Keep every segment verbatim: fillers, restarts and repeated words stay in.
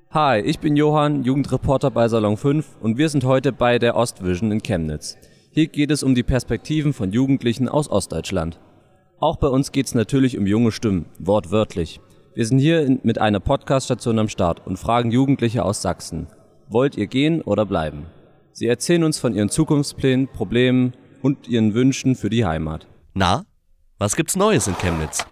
Hi, ich bin Johann, Jugendreporter bei Salon fünf und wir sind heute bei der Ostvision in Chemnitz. Hier geht es um die Perspektiven von Jugendlichen aus Ostdeutschland. Auch bei uns geht es natürlich um junge Stimmen, wortwörtlich. Wir sind hier in, mit einer Podcaststation am Start und fragen Jugendliche aus Sachsen. Wollt ihr gehen oder bleiben? Sie erzählen uns von ihren Zukunftsplänen, Problemen und ihren Wünschen für die Heimat. Na, was gibt's Neues in Chemnitz?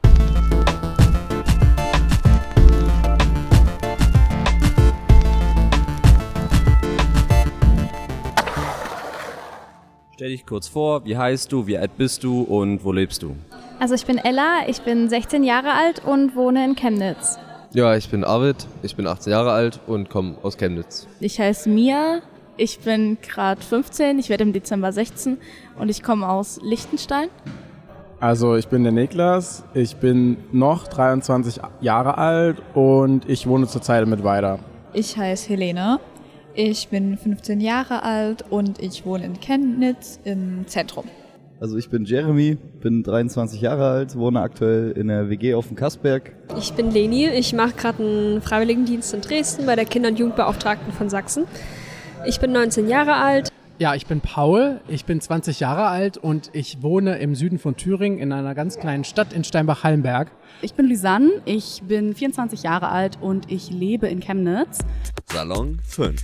Stell dich kurz vor, wie heißt du, wie alt bist du und wo lebst du? Also ich bin Ella, ich bin sechzehn Jahre alt und wohne in Chemnitz. Ja, ich bin Arvid, ich bin achtzehn Jahre alt und komme aus Chemnitz. Ich heiße Mia, ich bin gerade fünfzehn, ich werde im Dezember sechzehn und ich komme aus Liechtenstein. Also ich bin der Niklas, ich bin noch dreiundzwanzig Jahre alt und ich wohne zurzeit mit Weida. Ich heiße Helene, ich bin fünfzehn Jahre alt und ich wohne in Chemnitz im Zentrum. Also ich bin Jeremy, bin dreiundzwanzig Jahre alt, wohne aktuell in der W G auf dem Kassberg. Ich bin Leni, ich mache gerade einen Freiwilligendienst in Dresden bei der Kinder- und Jugendbeauftragten von Sachsen. Ich bin neunzehn Jahre alt. Ja, ich bin Paul, ich bin zwanzig Jahre alt und ich wohne im Süden von Thüringen in einer ganz kleinen Stadt in Steinbach-Hallenberg. Ich bin Lysanne, ich bin vierundzwanzig Jahre alt und ich lebe in Chemnitz. Salon fünf.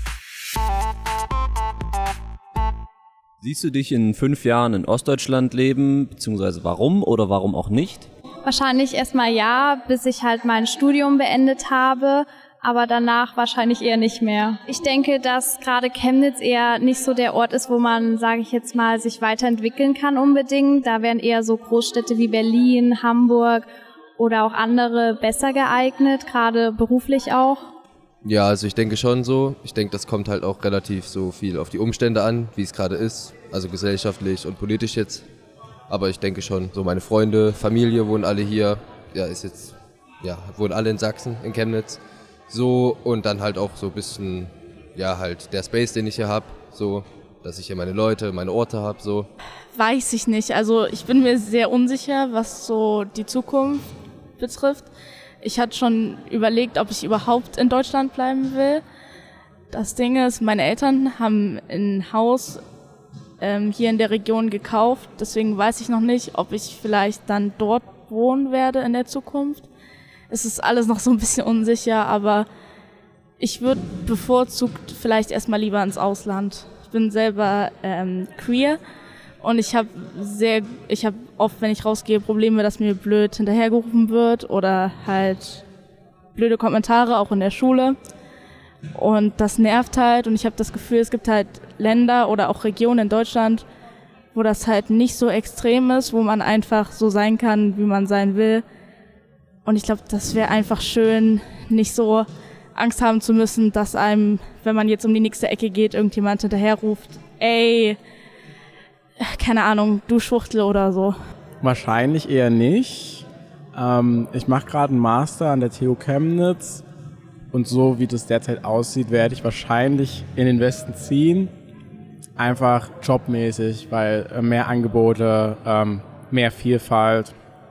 Siehst du dich in fünf Jahren in Ostdeutschland leben, beziehungsweise warum oder warum auch nicht? Wahrscheinlich erstmal ja, bis ich halt mein Studium beendet habe, aber danach wahrscheinlich eher nicht mehr. Ich denke, dass gerade Chemnitz eher nicht so der Ort ist, wo man, sage ich jetzt mal, sich weiterentwickeln kann unbedingt. Da wären eher so Großstädte wie Berlin, Hamburg oder auch andere besser geeignet, gerade beruflich auch. Ja, also ich denke schon so. Ich denke, das kommt halt auch relativ so viel auf die Umstände an, wie es gerade ist. Also gesellschaftlich und politisch jetzt. Aber ich denke schon, so meine Freunde, Familie wohnen alle hier. Ja, ist jetzt, ja, wohnen alle in Sachsen, in Chemnitz. So, und dann halt auch so ein bisschen, ja, halt der Space, den ich hier habe. So, dass ich hier meine Leute, meine Orte habe, so. Weiß ich nicht, also ich bin mir sehr unsicher, was so die Zukunft betrifft. Ich hatte schon überlegt, ob ich überhaupt in Deutschland bleiben will. Das Ding ist, meine Eltern haben ein Haus ähm, hier in der Region gekauft. Deswegen weiß ich noch nicht, ob ich vielleicht dann dort wohnen werde in der Zukunft. Es ist alles noch so ein bisschen unsicher, aber ich würde bevorzugt vielleicht erstmal lieber ins Ausland. Ich bin selber ähm, queer. Und ich habe sehr, ich habe oft, wenn ich rausgehe, Probleme, dass mir blöd hinterhergerufen wird oder halt blöde Kommentare, auch in der Schule. Und das nervt halt und ich habe das Gefühl, es gibt halt Länder oder auch Regionen in Deutschland, wo das halt nicht so extrem ist, wo man einfach so sein kann, wie man sein will. Und ich glaube, das wäre einfach schön, nicht so Angst haben zu müssen, dass einem, wenn man jetzt um die nächste Ecke geht, irgendjemand hinterherruft, ey, keine Ahnung, du Schwuchtel oder so. Wahrscheinlich eher nicht. Ähm, ich mache gerade einen Master an der T U Chemnitz und so wie das derzeit aussieht, werde ich wahrscheinlich in den Westen ziehen. Einfach jobmäßig, weil äh, mehr Angebote, ähm, mehr Vielfalt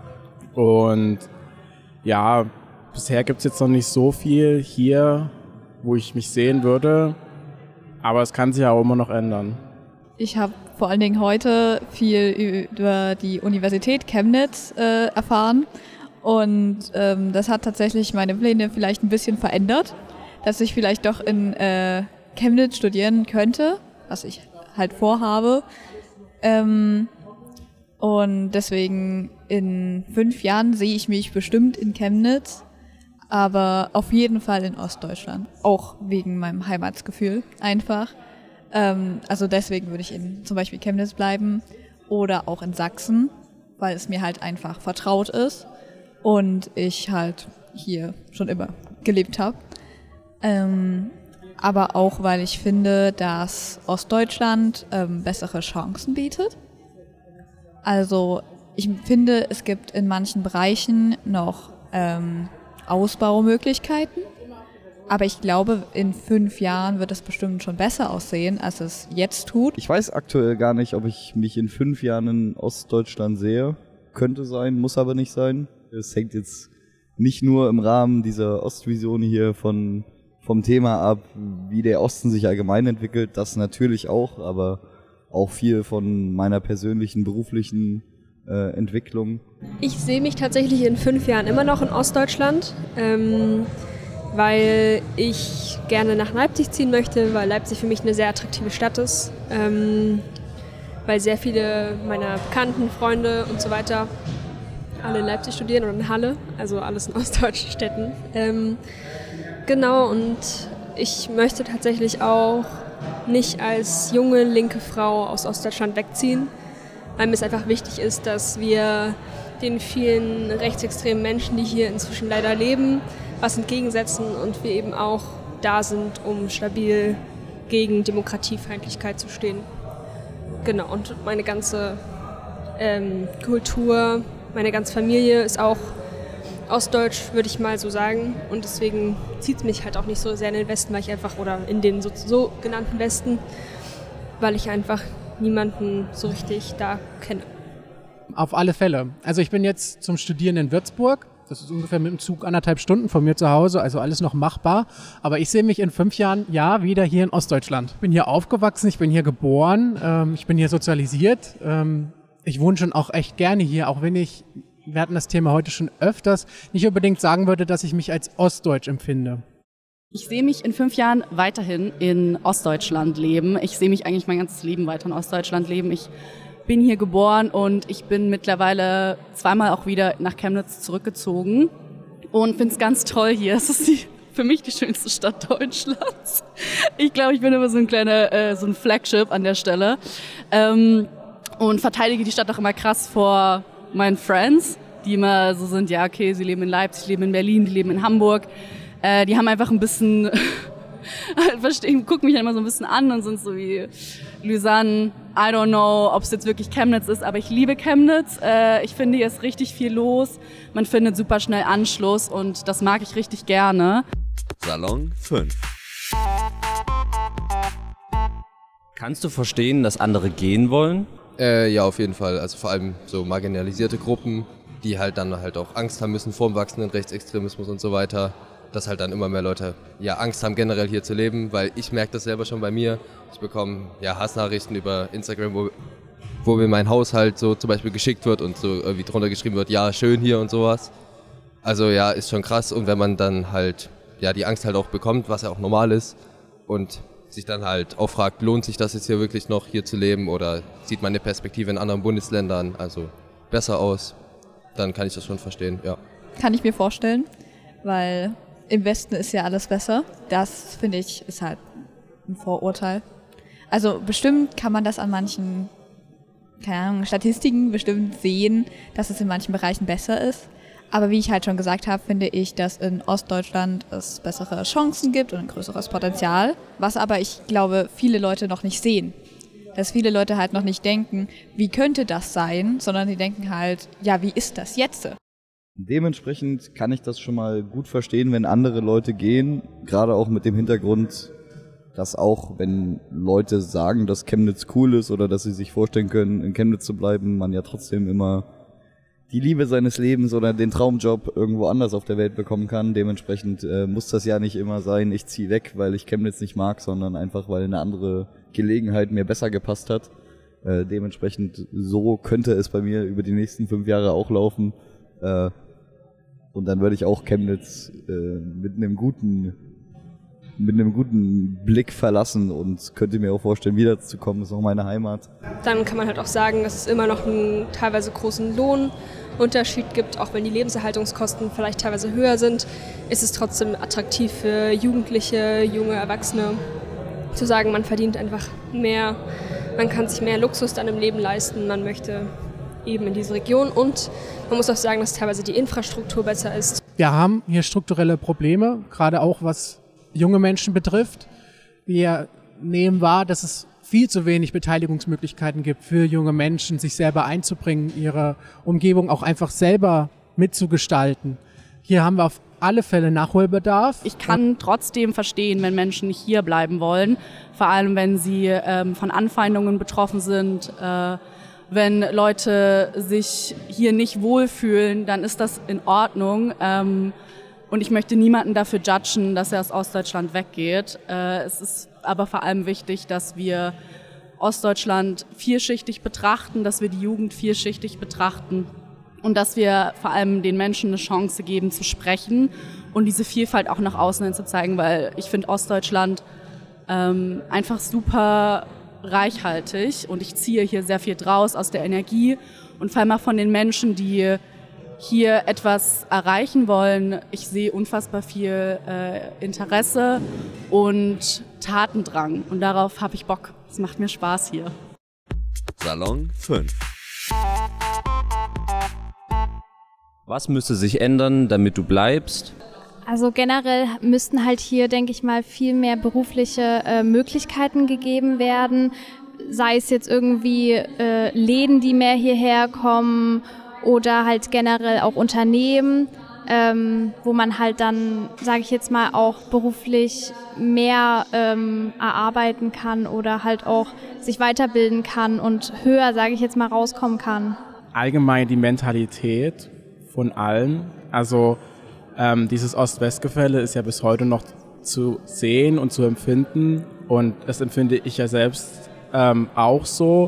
und ja, bisher gibt es jetzt noch nicht so viel hier, wo ich mich sehen würde, aber es kann sich auch immer noch ändern. Ich habe vor allen Dingen heute viel über die Universität Chemnitz äh, erfahren und ähm, das hat tatsächlich meine Pläne vielleicht ein bisschen verändert, dass ich vielleicht doch in äh, Chemnitz studieren könnte, was ich halt vorhabe. Ähm, und deswegen in fünf Jahren sehe ich mich bestimmt in Chemnitz, aber auf jeden Fall in Ostdeutschland, auch wegen meinem Heimatsgefühl einfach. Also deswegen würde ich in zum Beispiel Chemnitz bleiben oder auch in Sachsen, weil es mir halt einfach vertraut ist und ich halt hier schon immer gelebt habe. Ähm, aber auch, weil ich finde, dass Ostdeutschland ähm, bessere Chancen bietet. Also ich finde, es gibt in manchen Bereichen noch ähm, Ausbaumöglichkeiten. Aber ich glaube, in fünf Jahren wird es bestimmt schon besser aussehen, als es jetzt tut. Ich weiß aktuell gar nicht, ob ich mich in fünf Jahren in Ostdeutschland sehe. Könnte sein, muss aber nicht sein. Es hängt jetzt nicht nur im Rahmen dieser Ostvision hier von vom Thema ab, wie der Osten sich allgemein entwickelt, das natürlich auch, aber auch viel von meiner persönlichen, beruflichen äh, Entwicklung. Ich sehe mich tatsächlich in fünf Jahren immer noch in Ostdeutschland, ähm, weil ich gerne nach Leipzig ziehen möchte, weil Leipzig für mich eine sehr attraktive Stadt ist, ähm, weil sehr viele meiner Bekannten, Freunde und so weiter alle in Leipzig studieren oder in Halle, also alles in ostdeutschen Städten. Ähm, genau, und ich möchte tatsächlich auch nicht als junge linke Frau aus Ostdeutschland wegziehen, weil mir es einfach wichtig ist, dass wir den vielen rechtsextremen Menschen, die hier inzwischen leider leben, was entgegensetzen und wir eben auch da sind, um stabil gegen Demokratiefeindlichkeit zu stehen. Genau, und meine ganze ähm, Kultur, meine ganze Familie ist auch ostdeutsch, würde ich mal so sagen. Und deswegen zieht es mich halt auch nicht so sehr in den Westen, weil ich einfach, oder in den so, so genannten Westen, weil ich einfach niemanden so richtig da kenne. Auf alle Fälle. Also ich bin jetzt zum Studieren in Würzburg. Das ist ungefähr mit dem Zug anderthalb Stunden von mir zu Hause, also alles noch machbar. Aber ich sehe mich in fünf Jahren, ja, wieder hier in Ostdeutschland. Ich bin hier aufgewachsen, ich bin hier geboren, ähm, ich bin hier sozialisiert. Ähm, ich wohne schon auch echt gerne hier, auch wenn ich, wir hatten das Thema heute schon öfters, nicht unbedingt sagen würde, dass ich mich als Ostdeutsch empfinde. Ich sehe mich in fünf Jahren weiterhin in Ostdeutschland leben. Ich sehe mich eigentlich mein ganzes Leben weiter in Ostdeutschland leben. Ich bin hier geboren und ich bin mittlerweile zweimal auch wieder nach Chemnitz zurückgezogen und finde es ganz toll hier. Es ist die, für mich die schönste Stadt Deutschlands. Ich glaube, ich bin immer so ein kleiner, äh, so ein Flagship an der Stelle ähm, und verteidige die Stadt auch immer krass vor meinen Friends, die immer so sind, ja okay, sie leben in Leipzig, leben in Berlin, die leben in Hamburg. Äh, die haben einfach ein bisschen, verstehen, gucken mich dann immer so ein bisschen an und sind so wie Lysanne, I don't know, ob es jetzt wirklich Chemnitz ist, aber ich liebe Chemnitz. Äh, ich finde, hier ist richtig viel los. Man findet super schnell Anschluss und das mag ich richtig gerne. Salon fünf. Kannst du verstehen, dass andere gehen wollen? Äh, ja, auf jeden Fall. Also vor allem so marginalisierte Gruppen, die halt dann halt auch Angst haben müssen vor dem wachsenden Rechtsextremismus und so weiter. Dass halt dann immer mehr Leute ja Angst haben, generell hier zu leben, weil ich merke das selber schon bei mir. Ich bekomme ja Hassnachrichten über Instagram, wo, wo mir mein Haushalt so zum Beispiel geschickt wird und so irgendwie drunter geschrieben wird, ja, schön hier und sowas. Also ja, ist schon krass. Und wenn man dann halt ja die Angst halt auch bekommt, was ja auch normal ist, und sich dann halt auch fragt, lohnt sich das jetzt hier wirklich noch hier zu leben oder sieht meine Perspektive in anderen Bundesländern also besser aus, dann kann ich das schon verstehen, ja. Kann ich mir vorstellen, weil im Westen ist ja alles besser. Das, finde ich, ist halt ein Vorurteil. Also bestimmt kann man das an manchen, keine Ahnung, Statistiken bestimmt sehen, dass es in manchen Bereichen besser ist. Aber wie ich halt schon gesagt habe, finde ich, dass in Ostdeutschland es bessere Chancen gibt und ein größeres Potenzial. Was aber, ich glaube, viele Leute noch nicht sehen. Dass viele Leute halt noch nicht denken, wie könnte das sein, sondern die denken halt, ja, wie ist das jetzt? Dementsprechend kann ich das schon mal gut verstehen, wenn andere Leute gehen, gerade auch mit dem Hintergrund, dass auch wenn Leute sagen, dass Chemnitz cool ist oder dass sie sich vorstellen können, in Chemnitz zu bleiben, man ja trotzdem immer die Liebe seines Lebens oder den Traumjob irgendwo anders auf der Welt bekommen kann. Dementsprechend äh, muss das ja nicht immer sein, ich ziehe weg, weil ich Chemnitz nicht mag, sondern einfach, weil eine andere Gelegenheit mir besser gepasst hat. Äh, dementsprechend so könnte es bei mir über die nächsten fünf Jahre auch laufen. Äh, und dann würde ich auch Chemnitz äh, mit einem guten mit einem guten Blick verlassen und könnte mir auch vorstellen, wiederzukommen. Das ist auch meine Heimat. Dann kann man halt auch sagen, dass es immer noch einen teilweise großen Lohnunterschied gibt. Auch wenn die Lebenserhaltungskosten vielleicht teilweise höher sind, ist es trotzdem attraktiv für Jugendliche, junge Erwachsene, zu sagen, man verdient einfach mehr, man kann sich mehr Luxus dann im Leben leisten, man möchte eben in diese Region und man muss auch sagen, dass teilweise die Infrastruktur besser ist. Wir haben hier strukturelle Probleme, gerade auch was junge Menschen betrifft. Wir nehmen wahr, dass es viel zu wenig Beteiligungsmöglichkeiten gibt für junge Menschen, sich selber einzubringen, ihre Umgebung auch einfach selber mitzugestalten. Hier haben wir auf alle Fälle Nachholbedarf. Ich kann trotzdem verstehen, wenn Menschen nicht hier bleiben wollen, vor allem wenn sie ähm, von Anfeindungen betroffen sind. Äh, wenn Leute sich hier nicht wohlfühlen, dann ist das in Ordnung. Ähm, Und ich möchte niemanden dafür judgen, dass er aus Ostdeutschland weggeht. Äh, es ist aber vor allem wichtig, dass wir Ostdeutschland vielschichtig betrachten, dass wir die Jugend vielschichtig betrachten und dass wir vor allem den Menschen eine Chance geben zu sprechen und diese Vielfalt auch nach außen hin zu zeigen, weil ich finde Ostdeutschland ähm, einfach super reichhaltig und ich ziehe hier sehr viel draus aus der Energie und vor allem auch von den Menschen, die hier etwas erreichen wollen. Ich sehe unfassbar viel äh, Interesse und Tatendrang und darauf habe ich Bock. Es macht mir Spaß hier. Salon fünf. Was müsste sich ändern, damit du bleibst? Also generell müssten halt hier, denke ich mal, viel mehr berufliche äh, Möglichkeiten gegeben werden. Sei es jetzt irgendwie äh, Läden, die mehr hierher kommen oder halt generell auch Unternehmen, ähm, wo man halt dann, sage ich jetzt mal, auch beruflich mehr ähm, erarbeiten kann oder halt auch sich weiterbilden kann und höher, sage ich jetzt mal, rauskommen kann. Allgemein die Mentalität von allen, also ähm, dieses Ost-West-Gefälle ist ja bis heute noch zu sehen und zu empfinden und das empfinde ich ja selbst ähm, auch so.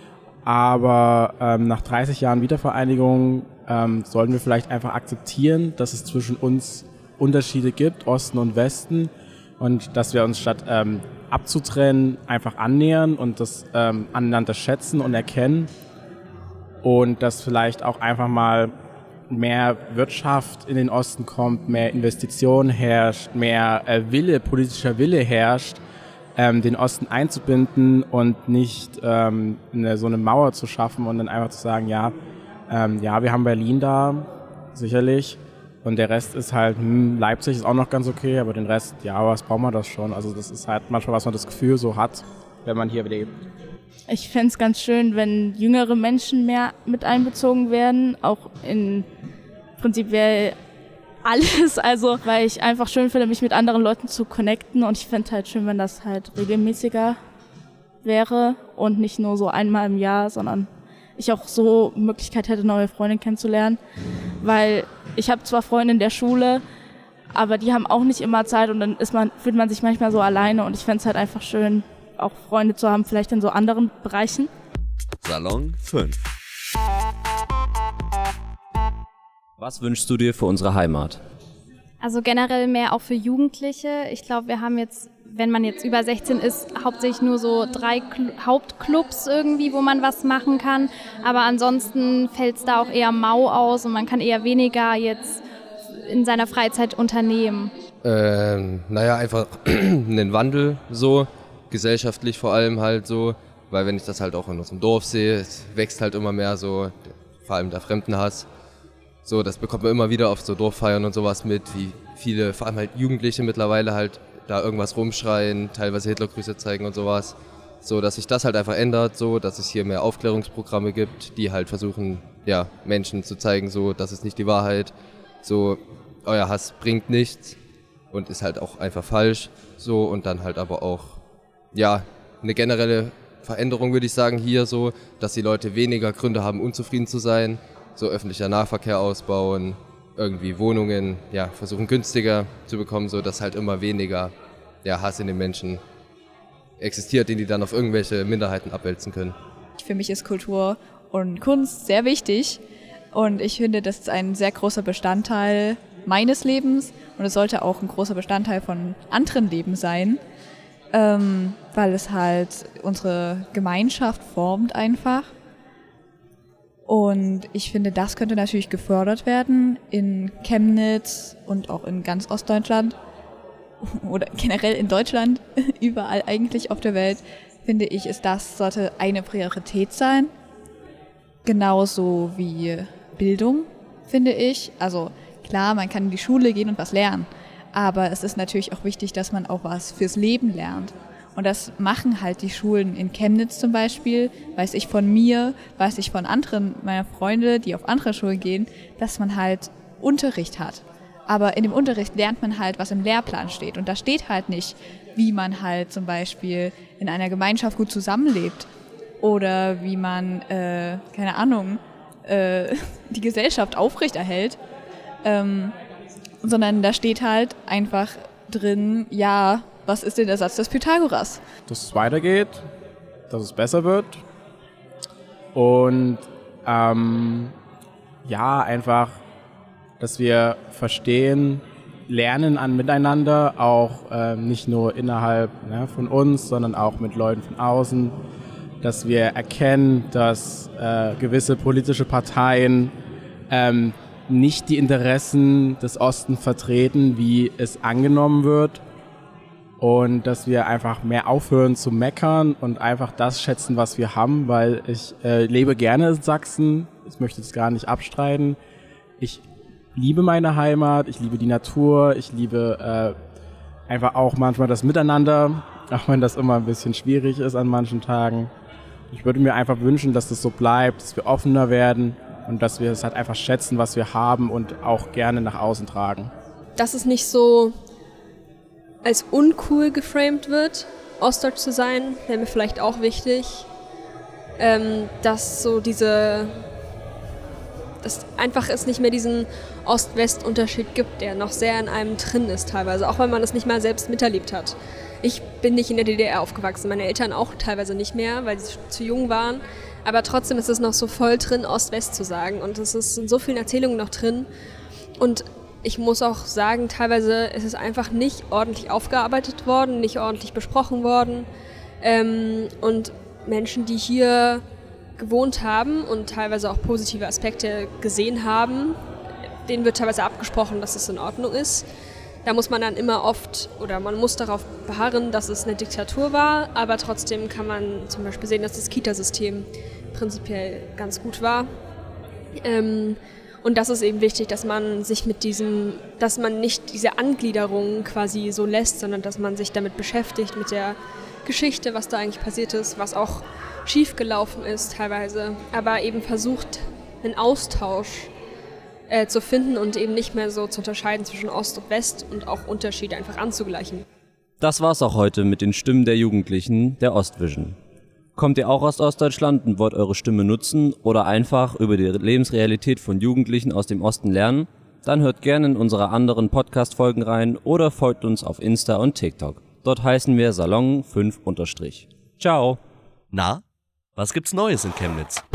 Aber ähm, nach dreißig Jahren Wiedervereinigung ähm, sollten wir vielleicht einfach akzeptieren, dass es zwischen uns Unterschiede gibt, Osten und Westen, und dass wir uns statt ähm, abzutrennen einfach annähern und das ähm, aneinander schätzen und erkennen und dass vielleicht auch einfach mal mehr Wirtschaft in den Osten kommt, mehr Investitionen herrscht, mehr äh, Wille, politischer Wille herrscht, Ähm, den Osten einzubinden und nicht ähm, eine, so eine Mauer zu schaffen und dann einfach zu sagen, ja, ähm, ja, wir haben Berlin da, sicherlich, und der Rest ist halt, hm, Leipzig ist auch noch ganz okay, aber den Rest, ja, was brauchen wir das schon? Also das ist halt manchmal, was man das Gefühl so hat, wenn man hier lebt. Ich fände es ganz schön, wenn jüngere Menschen mehr mit einbezogen werden, auch in prinzipiell alles, also weil ich einfach schön finde, mich mit anderen Leuten zu connecten und ich fände halt schön, wenn das halt regelmäßiger wäre und nicht nur so einmal im Jahr, sondern ich auch so Möglichkeit hätte, neue Freunde kennenzulernen, weil ich habe zwar Freunde in der Schule, aber die haben auch nicht immer Zeit und dann ist man, fühlt man sich manchmal so alleine und ich fände es halt einfach schön, auch Freunde zu haben, vielleicht in so anderen Bereichen. Salon fünf. Was wünschst du dir für unsere Heimat? Also generell mehr auch für Jugendliche. Ich glaube, wir haben jetzt, wenn man jetzt über sechzehn ist, hauptsächlich nur so drei Cl- Hauptclubs irgendwie, wo man was machen kann. Aber ansonsten fällt es da auch eher mau aus und man kann eher weniger jetzt in seiner Freizeit unternehmen. Ähm, naja, einfach einen Wandel so, gesellschaftlich vor allem halt so, weil wenn ich das halt auch in unserem Dorf sehe, es wächst halt immer mehr so, vor allem der Fremdenhass. So, das bekommt man immer wieder auf so Dorffeiern und sowas mit, wie viele, vor allem halt Jugendliche mittlerweile halt da irgendwas rumschreien, teilweise Hitlergrüße zeigen und sowas. So, dass sich das halt einfach ändert, so, dass es hier mehr Aufklärungsprogramme gibt, die halt versuchen, ja, Menschen zu zeigen, so, das ist nicht die Wahrheit, so, euer Hass bringt nichts und ist halt auch einfach falsch, so, und dann halt aber auch, ja, eine generelle Veränderung, würde ich sagen, hier so, dass die Leute weniger Gründe haben, unzufrieden zu sein, so öffentlicher Nahverkehr ausbauen, irgendwie Wohnungen, ja, versuchen günstiger zu bekommen, so dass halt immer weniger, ja, Hass in den Menschen existiert, den die dann auf irgendwelche Minderheiten abwälzen können. Für mich ist Kultur und Kunst sehr wichtig und ich finde, das ist ein sehr großer Bestandteil meines Lebens und es sollte auch ein großer Bestandteil von anderen Leben sein, ähm, weil es halt unsere Gemeinschaft formt einfach. Und ich finde, das könnte natürlich gefördert werden in Chemnitz und auch in ganz Ostdeutschland oder generell in Deutschland, überall eigentlich auf der Welt, finde ich, ist das, sollte eine Priorität sein. Genauso wie Bildung, finde ich. Also klar, man kann in die Schule gehen und was lernen, aber es ist natürlich auch wichtig, dass man auch was fürs Leben lernt. Und das machen halt die Schulen in Chemnitz zum Beispiel, weiß ich von mir, weiß ich von anderen meiner Freunde, die auf andere Schulen gehen, dass man halt Unterricht hat. Aber in dem Unterricht lernt man halt, was im Lehrplan steht. Und da steht halt nicht, wie man halt zum Beispiel in einer Gemeinschaft gut zusammenlebt oder wie man, äh, keine Ahnung, äh, die Gesellschaft aufrechterhält. Ähm, sondern da steht halt einfach drin, ja, was ist denn der Satz des Pythagoras? Dass es weitergeht, dass es besser wird und ähm, ja, einfach, dass wir verstehen, lernen an Miteinander, auch äh, nicht nur innerhalb ne, von uns, sondern auch mit Leuten von außen, dass wir erkennen, dass äh, gewisse politische Parteien ähm, nicht die Interessen des Ostens vertreten, wie es angenommen wird, und dass wir einfach mehr aufhören zu meckern und einfach das schätzen, was wir haben, weil ich äh, lebe gerne in Sachsen, ich möchte es gar nicht abstreiten, ich liebe meine Heimat, ich liebe die Natur, ich liebe äh, einfach auch manchmal das Miteinander, auch wenn das immer ein bisschen schwierig ist an manchen Tagen. Ich würde mir einfach wünschen, dass das so bleibt, dass wir offener werden und dass wir es halt einfach schätzen, was wir haben und auch gerne nach außen tragen. Dass es nicht so als uncool geframed wird, Ostdeutsch zu sein, wäre mir vielleicht auch wichtig. Ähm, dass so diese, dass einfach es nicht mehr diesen Ost-West-Unterschied gibt, der noch sehr in einem drin ist teilweise, auch wenn man es nicht mal selbst miterlebt hat. Ich bin nicht in der D D R aufgewachsen, meine Eltern auch teilweise nicht mehr, weil sie zu jung waren. Aber trotzdem ist es noch so voll drin, Ost-West zu sagen. Und es ist in so vielen Erzählungen noch drin. Und ich muss auch sagen, teilweise ist es einfach nicht ordentlich aufgearbeitet worden, nicht ordentlich besprochen worden. Ähm, und Menschen, die hier gewohnt haben und teilweise auch positive Aspekte gesehen haben, denen wird teilweise abgesprochen, dass es in Ordnung ist. Da muss man dann immer oft, oder man muss darauf beharren, dass es eine Diktatur war, aber trotzdem kann man zum Beispiel sehen, dass das Kitasystem prinzipiell ganz gut war. Ähm, und das ist eben wichtig, dass man sich mit diesem, dass man nicht diese Angliederung quasi so lässt, sondern dass man sich damit beschäftigt, mit der Geschichte, was da eigentlich passiert ist, was auch schiefgelaufen ist teilweise, aber eben versucht, einen Austausch äh, zu finden und eben nicht mehr so zu unterscheiden zwischen Ost und West und auch Unterschiede einfach anzugleichen. Das war's auch heute mit den Stimmen der Jugendlichen der Ostvision. Kommt ihr auch aus Ostdeutschland und wollt eure Stimme nutzen oder einfach über die Lebensrealität von Jugendlichen aus dem Osten lernen? Dann hört gerne in unsere anderen Podcast-Folgen rein oder folgt uns auf Insta und TikTok. Dort heißen wir Salon fünf unterstrich. Ciao! Na, was gibt's Neues in Chemnitz?